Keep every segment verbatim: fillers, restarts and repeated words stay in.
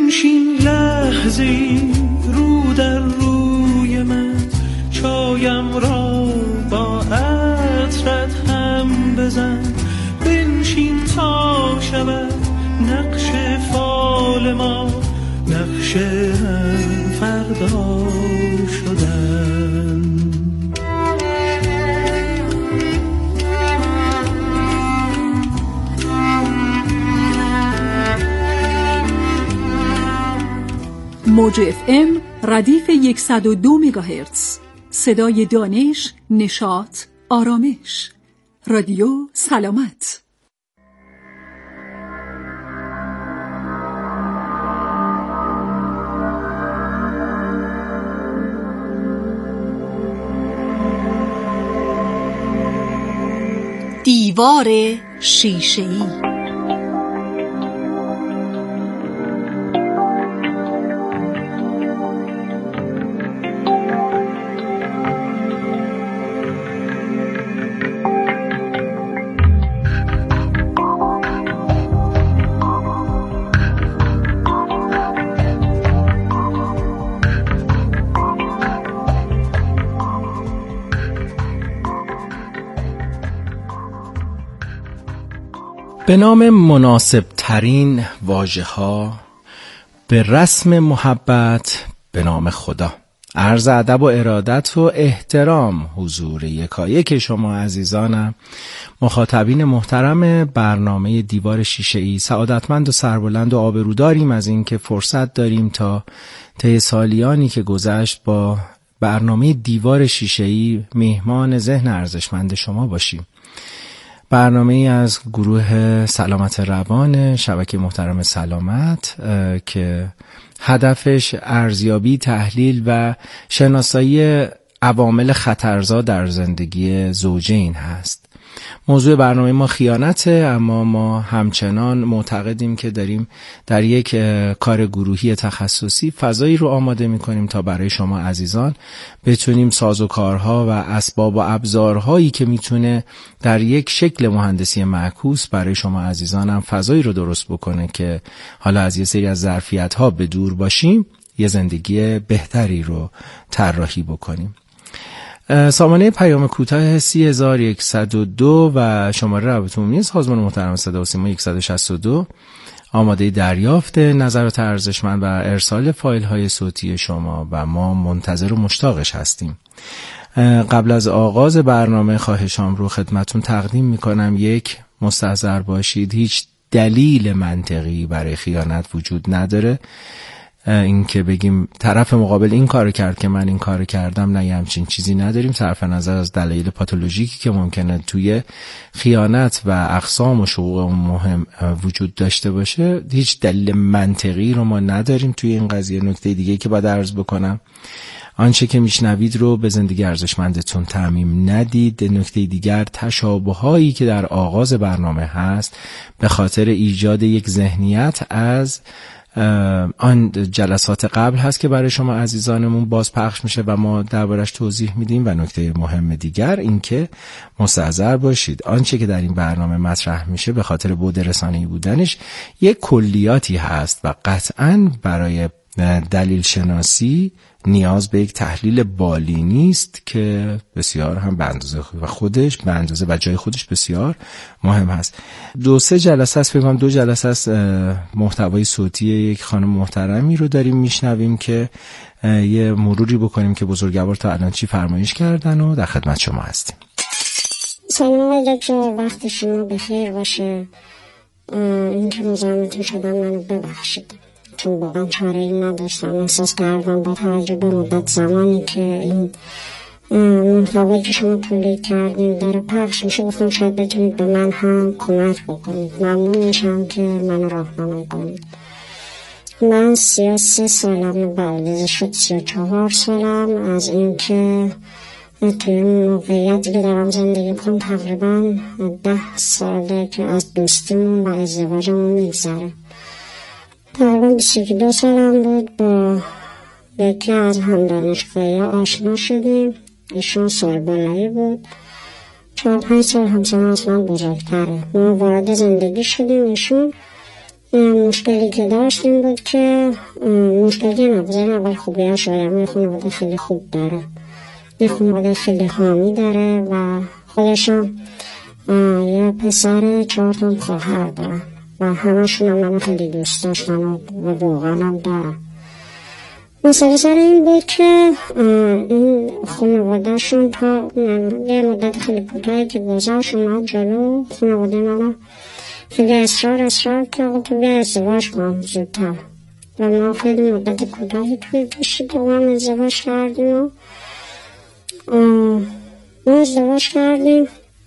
بنشین لحظه‌ای رو در روی من، چایم را با عطرت هم بزن. بنشین تا شود نقش فال ما، نقش هم فردا شدن. موج اف ام ردیف صد و دو مگاهرتز، صدای دانش، نشاط، آرامش. رادیو سلامت. دیوار شیشه‌ای. به نام مناسب ترین واژه ها به رسم محبت به نام خدا. عرض ادب و ارادت و احترام حضور یکایک شما عزیزانم، مخاطبین محترم برنامه دیوار شیشه‌ای. سعادتمند و سربلند و آبروداریم از این که فرصت داریم تا طی سالیانی که گذشت با برنامه دیوار شیشه‌ای میهمان ذهن ارزشمند شما باشیم. برنامه ای از گروه سلامت روان شبکه محترم سلامت که هدفش ارزیابی، تحلیل و شناسایی عوامل خطرزا در زندگی زوجین هست. موضوع برنامه ما خیانته، اما ما همچنان معتقدیم که داریم در یک کار گروهی تخصصی فضایی رو آماده می‌کنیم تا برای شما عزیزان بتونیم سازوکارها و اسباب و ابزارهایی که میتونه در یک شکل مهندسی معکوس برای شما عزیزان هم فضایی رو درست بکنه که حالا از یه سری از ظرفیت‌ها به دور باشیم، یه زندگی بهتری رو طراحی بکنیم. سامانه پیام کوتاه سی هزار و صد و دو و شماره روابط عمومی سازمان محترم صدا و سیما صد و شصت و دو آماده دریافت نظرات ارزشمند و ارسال فایل های صوتی شما و ما منتظر و مشتاقش هستیم. قبل از آغاز برنامه خواهشام رو خدمتون تقدیم میکنم یک مستحضر باشید. هیچ دلیل منطقی برای خیانت وجود نداره. این که بگیم طرف مقابل این کارو کرد که من این کارو کردم، نه، همچین چیزی نداریم. صرف نظر از دلایل پاتولوژیکی که ممکنه توی خیانت و اقسام و شقوق مهم وجود داشته باشه، هیچ دلیل منطقی رو ما نداریم توی این قضیه. نکته دیگه که باید عرض بکنم، آنچه که میشنوید رو به زندگی ارزشمندتون تعمیم ندید. نکته دیگر، تشابهایی که در آغاز برنامه هست به خاطر ایجاد یک ذهنیت از آن جلسات قبل هست که برای شما عزیزانمون باز پخش میشه و ما دربارش توضیح میدیم. و نکته مهم دیگر این که مستحضر باشید آنچه که در این برنامه مطرح میشه به خاطر بعد رسانه‌ای بودنش یک کلیاتی هست و قطعاً برای دلیل شناسی نیاز به یک تحلیل بالی نیست که بسیار هم به اندازه و خودش به اندازه و جای خودش بسیار مهم هست. دو سه جلسه است، فکر کنم دو جلسه است محتوای صوتی یک خانم محترمی رو داریم میشنویم که یه مروری بکنیم که بزرگوار تا الان چی فرمایش کردن و در خدمت شما هستیم. سلام آقای دکتر، وقت شما بخیر باشه. این که مزاحمتون شدم منو ببخشید، چون واقعا چاره‌ای نداشتم. احساس کردم با توجه به مدت زمانی که این محتوایی که شما تولید کردین داره پخش میشه، گفتم شاید بتونید به من هم کمک بکنید. ممنون میشم که من راهنمایی کنید. من سی و سه سالم بلده شد سی و چهار سالم از این که توی موقعیتی که دارم زندگی کنم تقریبا ده ساله که از دوستیمون و ازدواجمون میگذره. تقریبا بیست و دو سالم بود با یکی از همدانشگاهی آشنا شدیم. ایشون سالبالایی بود، چهار پنج سال همسان از من بزرگتره. ما وارد زندگی شدیم. ایشون مشکلی که داشتیم بود که مشکلی نبودن اول خوبی ها شاید. یه خانواده خیلی خوب داره، یه خانواده خیلی حامی داره و خودشم یه پسر چهار تا خواهر دارم و همشون هم من خیلی دوست داشتن و واقعا هم دارم. مسئله سر این بود که این خانواده شون تا یه مدت خیلی کوتاهی که گذشت اومد جلو خانواده من خیلی اصرار اصرار که تو بیا ازدواج کنم زودتر و ما خیلی مدت کوتاهی توی کشید و هم ازدواج کردیم و ما ازدواج کردیم.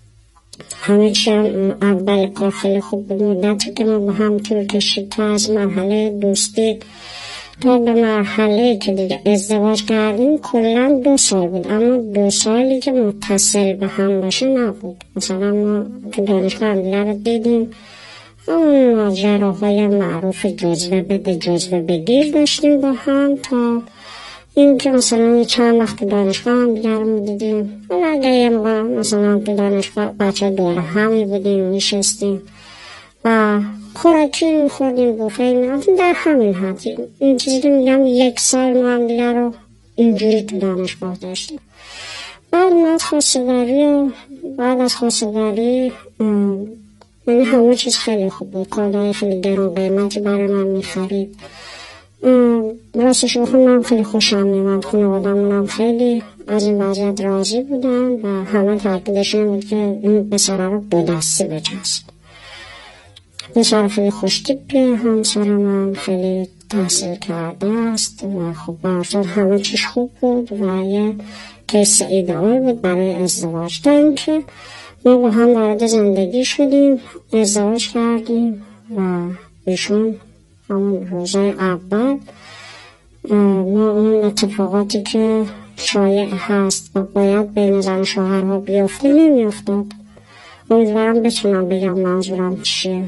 همه چی اول کار خیلی خوب بود. مدتی که ما با هم توی کشید تا از مرحله دوستی تا به مرحله که دیگه ازدواج کردیم کلا دو سال بود، اما دو سالی که متصل به هم باشه نبود. مثلا ما تو دانشگاه هم دیگه رو دیدیم، اون ماجراهای معروف جزوه بده جزوه بگیر داشتیم با هم تا این که مثلا چند وقت دانشگاه هم دیگه رو میدیدیم. اگر یه موقع مثلا تو دانشگاه بچه دور همی بودیم میشستیم و خوراکی میخوردیم بوفه میرفتیم در همین حدی. این چیزی میگم یک سال ما هم دیگه رو اینجوری تو دانشگاه داشتیم. بعد از خواستگاری و بعد از خواستگاری یعنی همه چیز خیلی خوب بود. کالای خیلی گران قیمتی برای من میخرید. راستش بخون من خیلی خوشم میمد. خانواده‌مون خیلی از این وضعیت راضی بودن و همه تاکیدشون بود که این پسره رو دو دستی بچسب. پسر خیلی خوشتیپیه، همسر من خیلی تحصیل کرده است و خب برسال همه چیز خوب بود و یه کیس ایدئال بود برای ازدواج. تا اینکه ما با هم وارد زندگی شدیم، ازدواج کردیم و ایشون همون روزای اول ما اون اتفاقاتی که شایع هست و باید بین زن و شوهرها بیفته نمیافتاد. امیدوارم بتونم بگم منظورم چیه.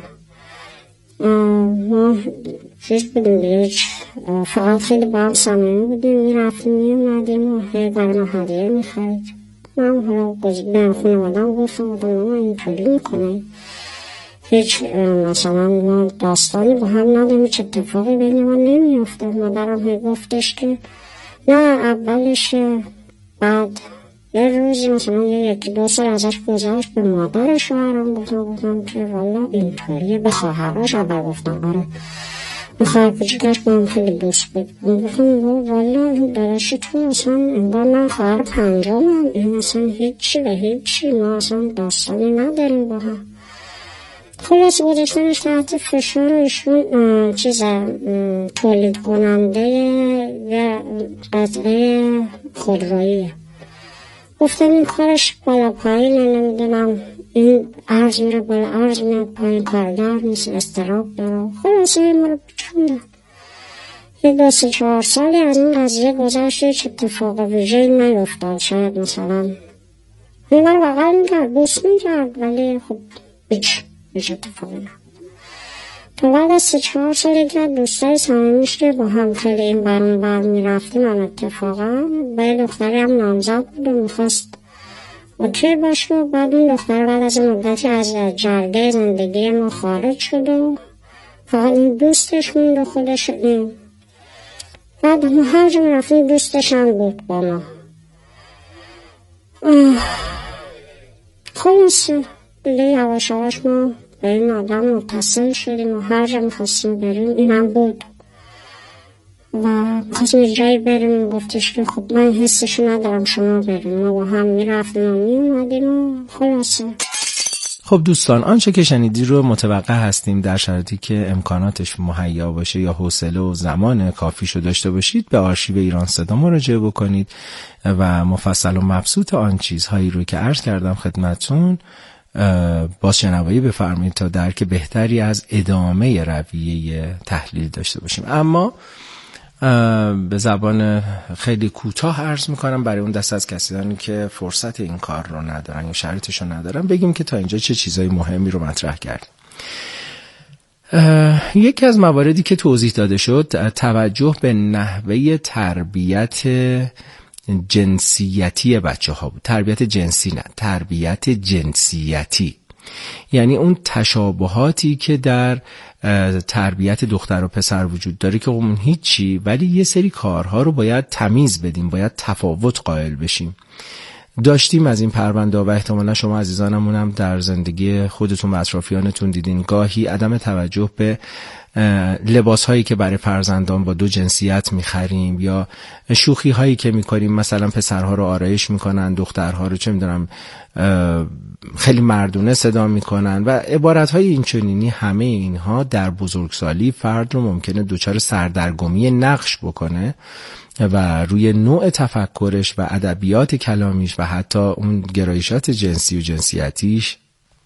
ما چیز بودیم دیگه، فقط خیلی با هم صمیمی بودیم، میرفتیم میومدیم و هی برای ما هدیه میخرید. من حالا به خانواده‌ام گفتم بودم ما اینطوری میکنه، هیچ مثلا ما داستانی با هم نداریم، هیچ اتفاقی بین ما نمیافته. مادرم هی گفتش که نه اولش، بعد یه روزی مثلا یه یکی دو سال ازش گذاشت به مادر شوهرم بودم بودم که والا اینطوریه. به خواهرش اول گفتم آره، به خواهر کوچیکش با هم خیلی دوست بود. گفتم والا این داداش تو اصلا انگار من خواهر پنجمم، این اصلا هیچی به هیچی، ما اصلا داستانی نداریم با هم. خلاص گذاشتنش تحت فشار ایشون چیز تولید کننده یه قطعه خودروییه. گفتم این کارش بالا پایینه، نمیدونم این عرض میره بالا عرض میره پایین، کارگر نیست، استراب داره. خلاص این ما رو بچونده. یه دو سه چهار سالی از این قضیه گذشت، هیچ اتفاق ویژه‌ای نیفتاد. شاید مثلا این من بغل میکرد بوس میکرد ولی خب هیچ هیچ اتفاقی نه. تا بعد از سه چهار سالی که دوستای صمیمیش که با هم خیلی این برون بر میرفتیم هم اتفاقا با یه دختری هم نامزد بود و میخواست اوکی باشه و بعد این دختر بعد از مدتی از جرگه زندگی ما خارج شد و فقط این دوستش موند و خودش این. بعد ما هر جا میرفتیم دوستش هم بود با ما. خلاصه دیگه یواش یواش ما به این آدم متصل شدیم و هر جا میخواستیم بریم اینم بود و خواستیم جایی بریم گفتش که خب من حسشو ندارم شما بریم. ما با هم میرفتیم و میومدیم و خلاصه. خب دوستان، آنچه که شنیدی رو متوقع هستیم در شرایطی که امکاناتش مهیا باشه یا حوصله و زمان کافیشو داشته باشید به آرشیو ایران صدا مراجعه بکنید و مفصل و مبسوط آن چیزهایی رو که عرض کردم خدمتتون بازشنوایی بفرمایید تا درک بهتری از ادامه رویه تحلیل داشته باشیم. اما به زبان خیلی کوتاه عرض میکنم برای اون دست از کسانی که فرصت این کار رو ندارن یا شرایطش رو ندارن بگیم که تا اینجا چه چیزای مهمی رو مطرح کردیم. یکی از مواردی که توضیح داده شد توجه به نحوه تربیت جنسیتی بچه ها بود. تربیت جنسی نه، تربیت جنسیتی، یعنی اون تشابهاتی که در تربیت دختر و پسر وجود داره که اون هیچی، ولی یه سری کارها رو باید تمیز بدیم، باید تفاوت قائل بشیم. داشتیم از این پرونده و احتمالا شما عزیزانمون هم در زندگی خودتون و اطرافیانتون دیدین، گاهی عدم توجه به لباس هایی که برای فرزندان با دو جنسیت میخریم یا شوخی هایی که میکنیم، مثلا پسرها رو آرایش میکنن، دخترها رو چه میدونم خیلی مردونه صدا میکنن و عبارت های اینچنینی، همه اینها در بزرگسالی فرد رو ممکنه دچار سردرگمی نقش بکنه و روی نوع تفکرش و ادبیات کلامیش و حتی اون گرایشات جنسی و جنسیتیش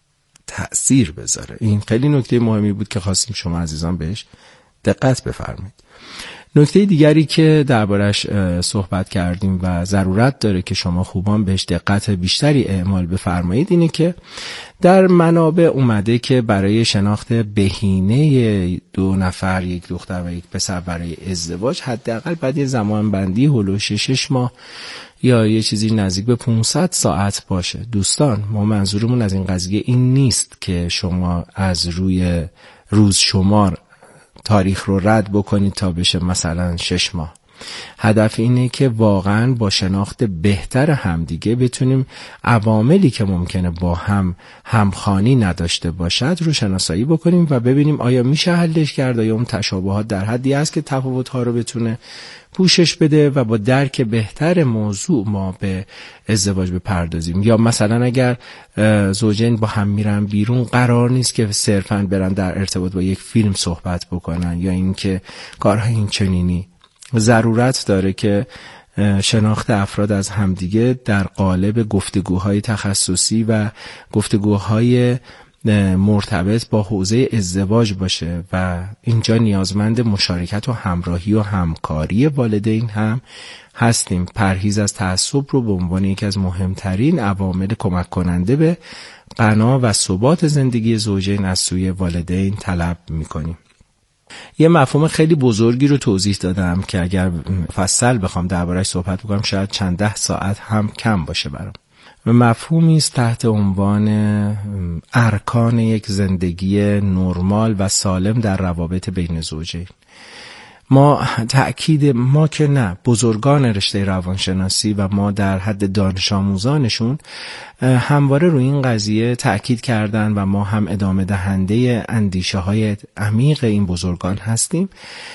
تأثیر بذاره. این خیلی نکته مهمی بود که خواستیم شما عزیزان بهش دقت بفرمایید. نکته دیگری که دربارش صحبت کردیم و ضرورت داره که شما خوبان بهش دقت بیشتری اعمال بفرمایید اینه که در منابع اومده که برای شناخت بهینه دو نفر، یک دختر و یک پسر برای ازدواج حداقل بعد یه زمان بندی هولوش شش ماه یا یه چیزی نزدیک به پانصد ساعت باشه. دوستان، ما منظورمون از این قضیه این نیست که شما از روی روز شمار تاریخ رو رد بکنید تا بشه مثلا شش ماه. هدف اینه که واقعا با شناخت بهتر همدیگه بتونیم عواملی که ممکنه با هم همخوانی نداشته باشد رو شناسایی بکنیم و ببینیم آیا میشه حلش کرد، آیا اون تشابهات در حدی است که تفاوت‌ها رو بتونه پوشش بده و با درک بهتر موضوع ما به ازدواج بپردازیم. یا مثلا اگر زوجین با هم میرن بیرون، قرار نیست که صرفاً برن در ارتباط با یک فیلم صحبت بکنن یا اینکه کارهای این چنینی. ضرورت داره که شناخت افراد از همدیگه در قالب گفتگوهای تخصصی و گفتگوهای مرتبط با حوزه ازدواج باشه و اینجا نیازمند مشارکت و همراهی و همکاری والدین هم هستیم. پرهیز از تعصب رو به عنوان یکی از مهمترین عوامل کمک کننده به بنا و ثبات زندگی زوجین از سوی والدین طلب می‌کنیم. یه مفهوم خیلی بزرگی رو توضیح دادم که اگر مفصل بخوام درباره‌اش صحبت بکنم شاید چند ده ساعت هم کم باشه برام. مفهومی است تحت عنوان ارکان یک زندگی نرمال و سالم در روابط بین زوجین. ما تأکید ما که نه، بزرگان رشته روانشناسی و ما در حد دانش آموزانشون همواره روی این قضیه تأکید کردن و ما هم ادامه دهنده اندیشه های عمیق این بزرگان هستیم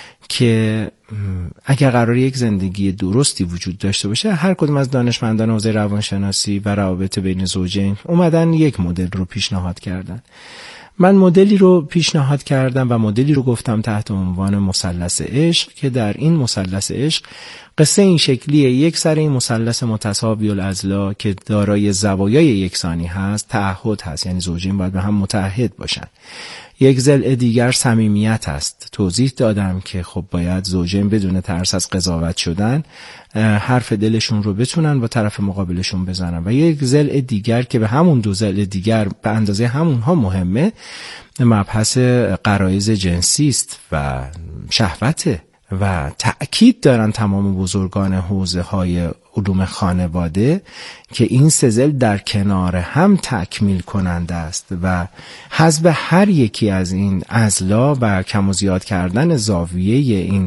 که اگر قرار یک زندگی درستی وجود داشته باشه، هر کدوم از دانشمندان حوزه روانشناسی و روابط بین زوجین اومدن یک مدل رو پیشنهاد کردن. من مدلی رو پیشنهاد کردم و مدلی رو گفتم تحت عنوان مثلث عشق که در این مثلث عشق قصه این شکلیه: یک سر این مثلث متساوی الاضلاع که دارای زوایای یکسانی هست تعهد هست، یعنی زوجین باید به هم متعهد باشن. یک ضلع دیگر صمیمیت است. توضیح دادم که خب باید زوجین بدون ترس از قضاوت شدن حرف دلشون رو بتونن با طرف مقابلشون بزنن. و یک ضلع دیگر که به همون دو ضلع دیگر به اندازه همونها مهمه، مبحث غرایز جنسی است و شهوته. و تأکید دارن تمام بزرگان حوزه های علوم خانواده که این سه ضلع در کنار هم تکمیل کننده است و حذف هر یکی از این اضلاع و کم و زیاد کردن زاویه این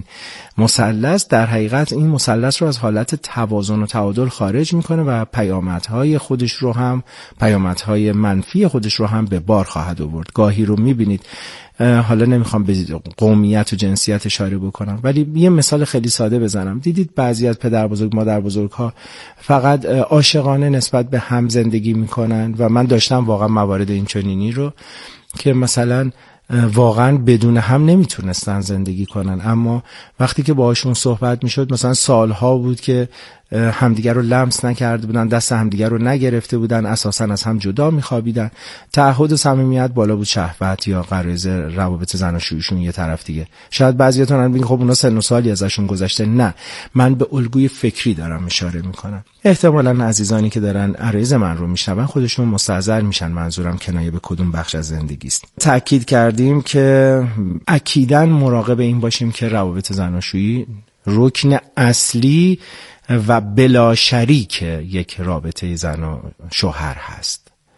مثلث در حقیقت این مثلث رو از حالت توازن و تعادل خارج میکنه و پیامدهای خودش رو هم پیامدهای منفی خودش رو هم به بار خواهد آورد. گاهی رو میبینید، حالا نمیخوام به قومیت و جنسیت اشاره بکنم ولی یه مثال خیلی ساده بزنم. دیدید بعضی از پدر بزرگ مادر بزرگ ها فقط عاشقانه نسبت به هم زندگی میکنن و من داشتم واقعا موارد این چنینی رو که مثلا واقعا بدون هم نمیتونستن زندگی کنن، اما وقتی که باهاشون صحبت میشد مثلا سالها بود که همدیگر رو لمس نکرده بودن، دست همدیگر رو نگرفته بودن، اساسا از هم جدا میخوابیدن. تعهد و صمیمیت بالا بود، شهوت یا غرایز روابط زناشوییشون یه طرف دیگه. شاید بعضیاتون هم بگین خب اونا سن و سالی ازشون گذشته. نه، من به الگوی فکری دارم اشاره میکنم. احتمالاً عزیزانی که دارن عرایز من رو میشنون خودشون مستحضر میشن منظورم کنایه به کدوم بخش از زندگی است. تأکید کردیم که اکیداً مراقب این باشیم که روابط زناشویی رکن اصلی و بلا شریک یک رابطه زن و شوهر هست.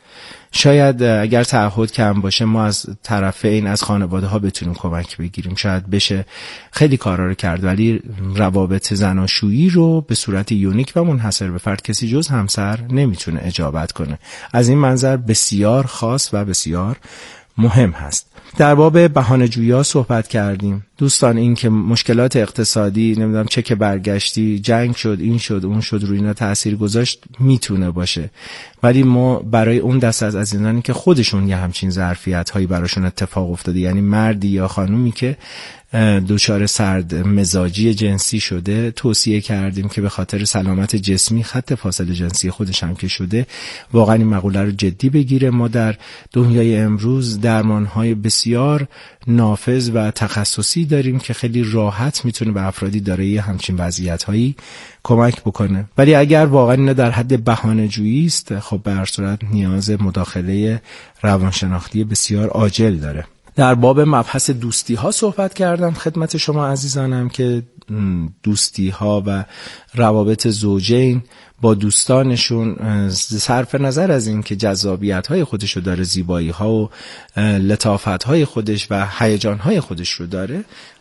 شاید اگر تعهد کم باشه ما از طرفین، از خانواده ها بتونیم کمک بگیریم، شاید بشه خیلی کارا رو کرد، ولی روابط زناشویی رو به صورت یونیک و منحصر به فرد کسی جز همسر نمیتونه اجابت کنه. از این منظر بسیار خاص و بسیار مهم هست. در باب بهانه‌جویی‌ها صحبت کردیم. دوستان این که مشکلات اقتصادی، نمیدونم چه که برگشتی، جنگ شد، این شد، اون شد، روی اینا تأثیر گذاشت، میتونه باشه، ولی ما برای اون دست از عزیزانی که خودشون یه همچین ظرفیت‌هایی براشون اتفاق افتاده، یعنی مردی یا خانومی که دچار سرد مزاجی جنسی شده، توصیه کردیم که به خاطر سلامت جسمی خط فاصله جنسی خودش هم که شده واقعا این مقوله رو جدی بگیره. ما در دنیای امروز درمان‌های بسیار نافذ و تخصصی داریم که خیلی راحت میتونه به افرادی دارای همچین وضعیت‌هایی کمک بکنه، ولی اگر واقعا اینا در حد بهانه‌جویی است، خب به هر صورت نیاز مداخله روانشناختی بسیار عاجل داره. در باب مبحث دوستی ها صحبت کردم خدمت شما عزیزانم که دوستی ها و روابط زوجین با دوستانشون صرف نظر از این که جذابیت های خودش رو داره، زیبایی ها و لطافت های خودش و هیجان های خودش رو داره،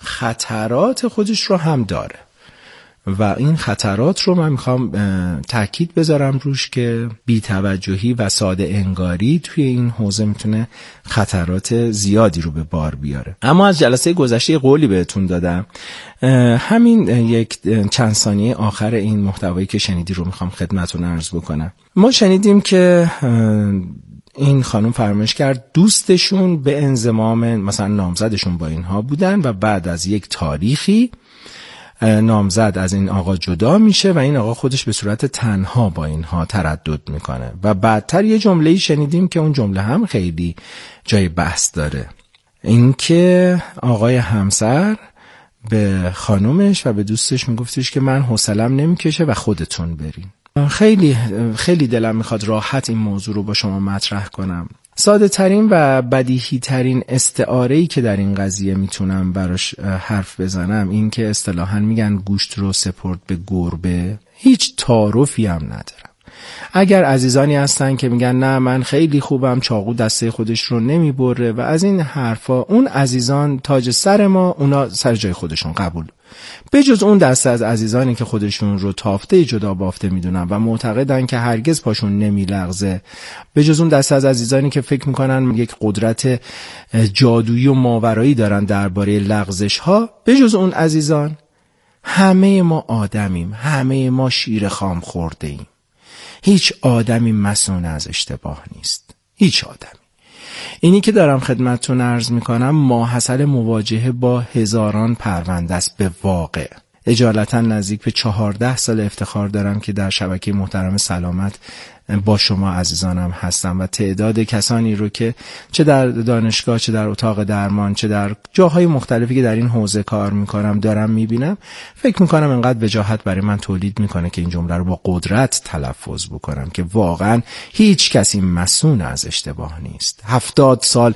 خطرات خودش رو هم داره و این خطرات رو من میخوام تاکید بذارم روش که بی‌توجهی و ساده انگاری توی این حوزه میتونه خطرات زیادی رو به بار بیاره. اما از جلسه گذشته قولی بهتون دادم، همین یک چند ثانیه آخر این محتوایی که شنیدی رو میخوام خدمتتون عرض بکنم. ما شنیدیم که این خانم فرمایش کرد دوستشون به انضمام مثلا نامزدشون با اینها بودن و بعد از یک تاریخی نامزد از این آقا جدا میشه و این آقا خودش به صورت تنها با اینها تردد میکنه و بعدتر یه جمله‌ای شنیدیم که اون جمله هم خیلی جای بحث داره، اینکه آقای همسر به خانومش و به دوستش میگفتش که من حوصله‌ام نمیکشه و خودتون برین. خیلی خیلی دلم میخواد راحت این موضوع رو با شما مطرح کنم. ساده ترین و بدیهی ترین استعاره‌ای که در این قضیه میتونم براش حرف بزنم این که اصطلاحاً میگن گوشت رو سپرد به گربه، هیچ تعارفی هم ندارم. اگر عزیزانی هستن که میگن نه من خیلی خوبم، چاقو دسته خودش رو نمیبره و از این حرفا، اون عزیزان تاج سر ما، اونا سر جای خودشون قبول. به جز اون دسته از عزیزانی که خودشون رو تافته جدا بافته میدونن و معتقدن که هرگز پاشون نمیلغزه، به جز اون دسته از عزیزانی که فکر میکنن یک قدرت جادویی و ماورایی دارن درباره لغزش ها، به جز اون عزیزان همه ما آدمیم، همه ما شیر خام خورده ایم. هیچ آدمی مسئول از اشتباه نیست، هیچ آدمی. اینی که دارم خدمتتون عرض میکنم ماحصل مواجهه با هزاران پرونده است. به واقع اجالتا نزدیک به چهارده سال افتخار دارم که در شبکه محترم سلامت با شما عزیزانم هستم و تعداد کسانی رو که چه در دانشگاه، چه در اتاق درمان، چه در جاهای مختلفی که در این حوزه کار میکنم دارم میبینم، فکر میکنم انقدر وجاهت برای من تولید میکنه که این جمله رو با قدرت تلفظ بکنم که واقعا هیچ کسی مسئول از اشتباه نیست. هفتاد سال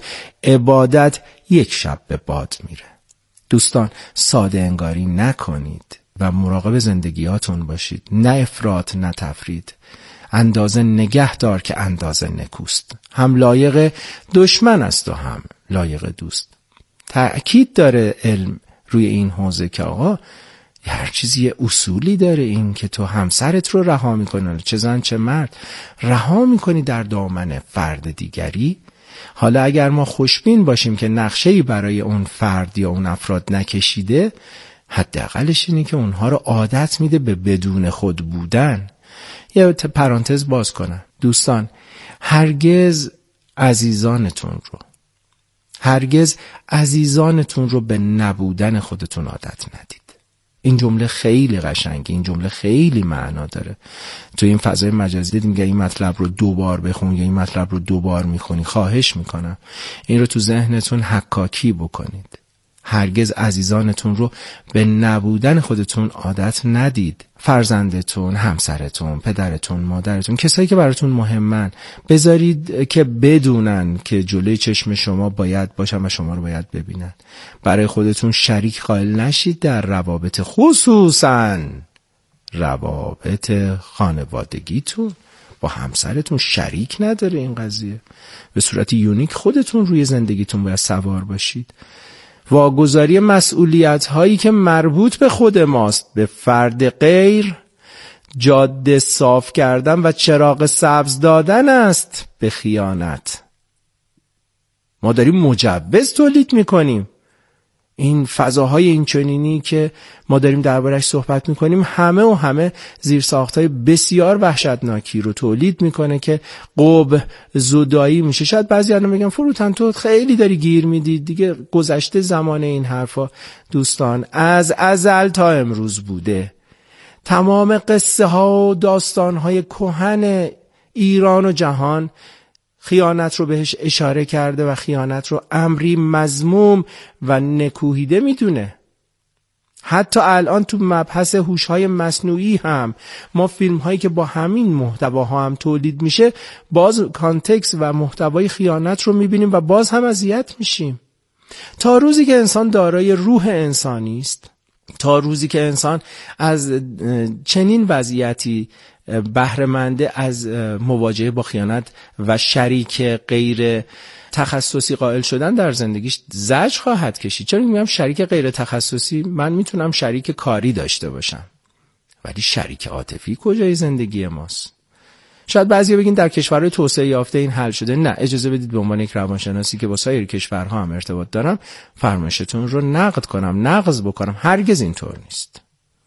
عبادت یک شب به باد میره. دوستان ساده انگاری نکنید و مراقب زندگیاتون باشید، نه افراط نه تفرید. اندازه نگه دار که اندازه نکوست، هم لایق دشمن است و هم لایق دوست. تأکید داره علم روی این حوزه که آقا هر چیزی یه اصولی داره، این که تو همسرت رو رها میکنی، چه زن چه مرد، رها میکنی در دامن فرد دیگری. حالا اگر ما خوشبین باشیم که نقشه‌ای برای اون فرد یا اون افراد نکشیده، حداقلش اینه که اونها رو عادت میده به بدون خود بودن. یه پرانتز باز کنم دوستان، هرگز عزیزانتون رو هرگز عزیزانتون رو به نبودن خودتون عادت ندید. این جمله خیلی قشنگه، این جمله خیلی معنا داره. تو این فضای مجازی میگه این مطلب رو دو بار بخون یا این مطلب رو دو بار میخونی، خواهش میکنم این رو تو ذهنتون حکاکی بکنید. هرگز عزیزانتون رو به نبودن خودتون عادت ندید. فرزندتون، همسرتون، پدرتون، مادرتون، کسایی که براتون مهمن، بذارید که بدونن که جلوی چشم شما باید باشن و شما رو باید ببینن. برای خودتون شریک قائل نشید در روابط، خصوصاً روابط خانوادگیتون. با همسرتون شریک نداره این قضیه. به صورت یونیک خودتون روی زندگیتون باید سوار باشید. واگذاری مسئولیت هایی که مربوط به خود ماست به فرد غیر، جاده صاف کردن و چراغ سبز دادن است به خیانت. ما داریم مجوز تولید میکنیم. این فضاهای اینچنینی که ما داریم دربارش صحبت میکنیم همه و همه زیرساختهای بسیار وحشتناکی رو تولید میکنه که قوب زدایی میشه. شاید بعضی آدم بگن فروتن تو خیلی داری گیر میدی دیگه، گذشته زمان این حرفا دوستان از ازل تا امروز بوده. تمام قصه ها و داستان های کهن ایران و جهان خیانت رو بهش اشاره کرده و خیانت رو امری مذموم و نکوهیده میدونه. حتی الان تو مبحث هوش‌های مصنوعی هم ما فیلم هایی که با همین محتواها هم تولید میشه باز کانتکست و محتوای خیانت رو میبینیم و باز هم اذیت میشیم. تا روزی که انسان دارای روح انسانی است، تا روزی که انسان از چنین وضعیتی بهره‌منده از مواجهه با خیانت و شریک غیر تخصصی قائل شدن در زندگیش زجر خواهد کشید. چرا میگم شریک غیر تخصصی؟ من میتونم شریک کاری داشته باشم ولی شریک عاطفی کجای زندگی ماست؟ شاید بعضیا بگین در کشورهای توسعه یافته این حل شده. نه، اجازه بدید به عنوان یک روانشناسی که با سایر کشورها هم ارتباط دارم فرمایشتون رو نقد کنم، نقض بکنم. هرگز اینطور نیست.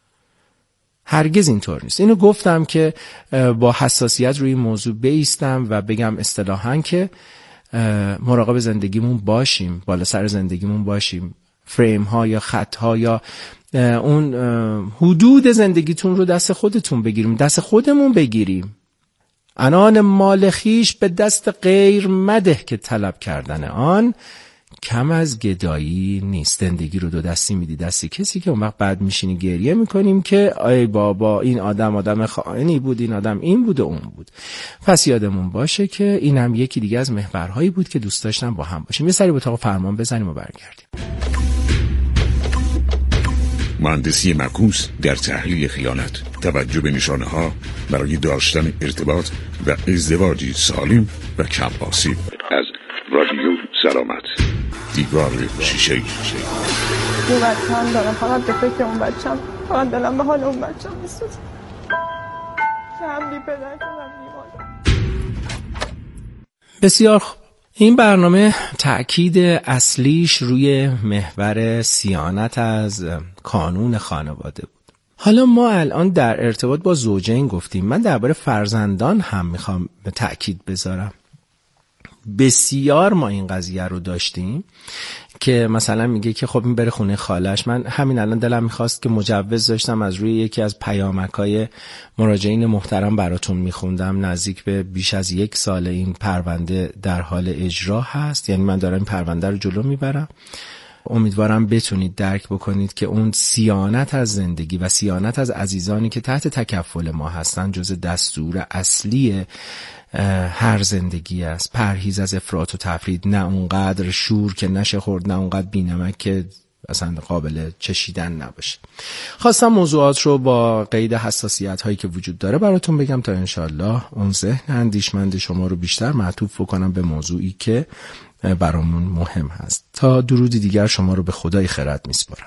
هرگز اینطور نیست. اینو گفتم که با حساسیت روی این موضوع بایستم و بگم اصطلاحاً که مراقب زندگیمون باشیم، بالا سر زندگیمون باشیم. فریم ها یا خط ها یا اون حدود زندگیتون رو دست خودتون بگیریم، دست خودمون بگیریم. انان مال خیش به دست غیر مده که طلب کردن آن کم از گدایی نیست. زندگی رو دو دستی میدی دستی کسی که اون وقت بعد میشینی گریه میکنیم که ای بابا این آدم آدم خائنی بود، این آدم این بود و اون بود. پس یادمون باشه که این هم یکی دیگه از محورهایی بود که دوست داشتم با هم باشیم. یه سری به اتاق فرمان بزنیم و برگردیم. مهندسی معکوس در تحلیل خیانت، توجه به نشانه ها برای داشتن ارتباط و ازدواجی سالم و کم آسیب. از رادیو سلامت، دیوار شیشه. یه بچه هم دارم، فقط به فکر اون بچه هم، فقط دلم به حال اون بچه هم میسوزه که هم بی پدر که هم بی مادر. بسیار خوب. این برنامه تأکید اصلیش روی محور صیانت از کانون خانواده بود. حالا ما الان در ارتباط با زوجین گفتیم، من درباره فرزندان هم میخوام تأکید بذارم. بسیار ما این قضیه رو داشتیم که مثلا میگه که خب این بره خونه خالش. من همین الان دلم میخواست که مجوز داشتم از روی یکی از پیامک‌های مراجعین محترم براتون میخوندم. نزدیک به بیش از یک سال این پرونده در حال اجرا هست، یعنی من دارم این پرونده رو جلو میبرم. امیدوارم بتونید درک بکنید که اون صیانت از زندگی و صیانت از عزیزانی که تحت تکفل ما هستن جز دستور اصلی هر زندگی است. پرهیز از افراط و تفرید، نه اونقدر شور که نشه خورد، نه اونقدر بی‌نمک که اصلا قابل چشیدن نباشه. خواستم موضوعات رو با قید حساسیت هایی که وجود داره براتون بگم تا انشالله اون ذهن اندیشمند شما رو بیشتر معطوف بکنم به موضوعی که برامون مهم هست. تا درودی دیگر شما رو به خدای خرد میسپارم.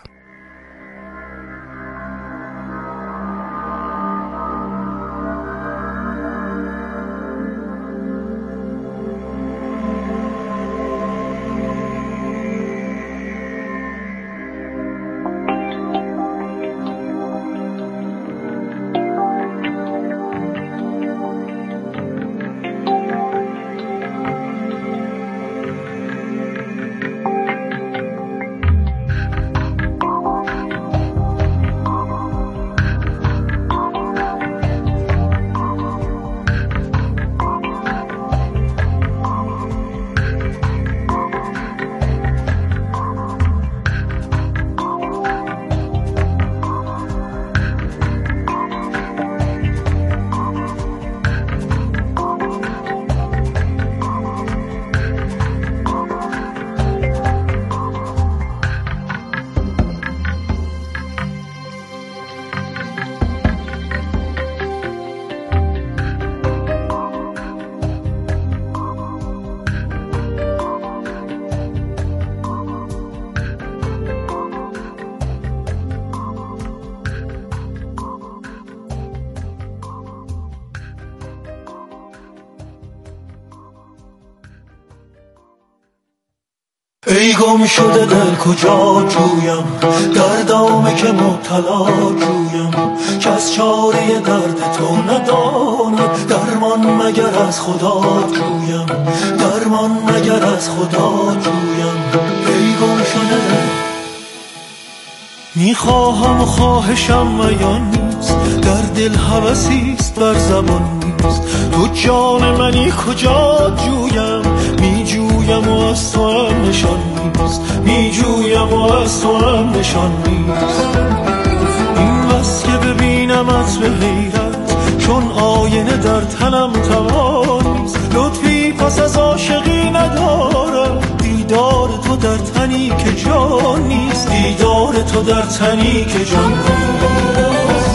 ای گم شده دل کجا جویم، در دامه که مبتلا جویم، که از چاره درد تو نداند درمان مگر از خدا جویم، درمان مگر از خدا جویم. ای گم شده دل میخواهم و خواهشم میان نیست، در دل هوسیست بر زبان نیست، تو جان منی کجا جویم، میجویم و از تو هم نشان نیست، میجویم و از تو هم نشان نیست. این بس که ببینمت به حیرت، چون آینه در تنم توان نیست، لطفی پس از عاشقی ندارم، دیدار تو در تنی که جان نیست، دیدار تو در تنی که جان نیست.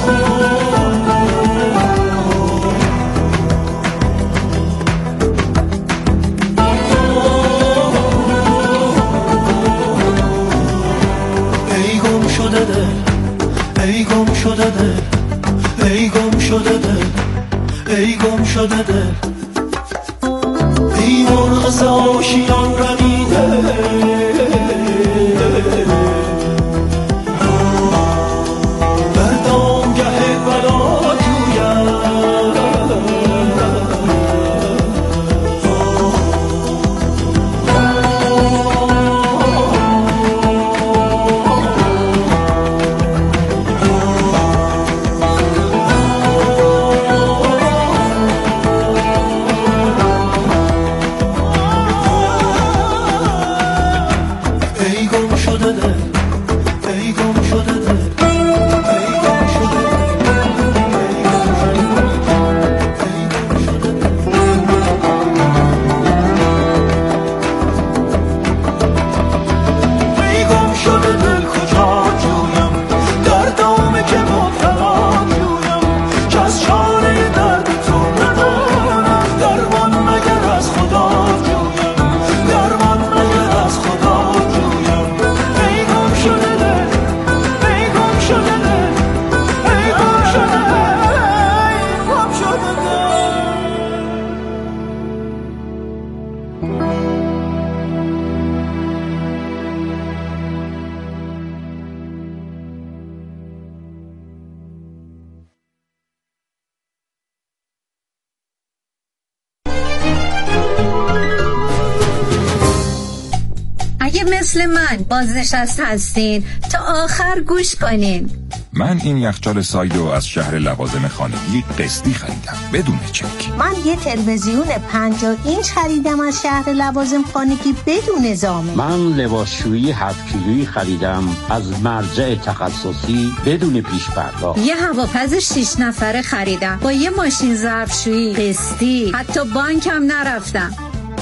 ای گم شده دل، ای گم شده دل، ای گم شده دل، ای گم شده دل، ای مرغ ز آشیان رمیده، در دامگه بلا جویم، مثل من بازنشست هستین تا آخر گوش کنین. من این یخچال سایدو از شهر لوازم خانگی قسطی خریدم بدون چک. من یه تلویزیون پنجاه اینچ خریدم از شهر لوازم خانگی بدون زامن. من لباسشویی هفت کیلویی خریدم از مرجع تخصصی بدون پیش پرداخت. یه هواپز شش نفره خریدم با یه ماشین ظرفشویی قسطی، حتی بانکم نرفتم.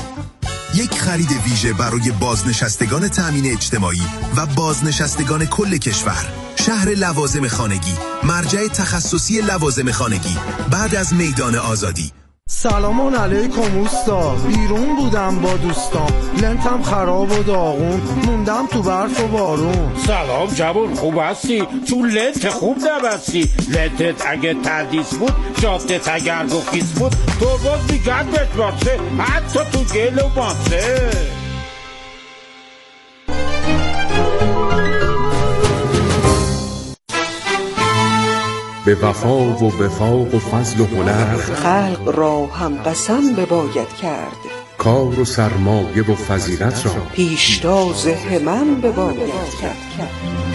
یک خرید ویژه برای بازنشستگان تامین اجتماعی و بازنشستگان کل کشور. شهر لوازم خانگی، مرجع تخصصی لوازم خانگی، بعد از میدان آزادی. سلام علیکم اوستا، بیرون بودم با دوستام، لنتم خراب و داغون، موندم تو برف و بارون. سلام جوون، خوب هستی؟ تو لنت خوب نبستی. لنتت اگه تردیس بود، جادت اگر گفیز بود، ترباز میگرد بهت باسه، حتی تو گل و باسه. به وفا و وفاق و فضل و هنر، خلق را هم قسم بباید کرد. کار و سرمایه و فضیلت را پیشتاز همم بباید کرد.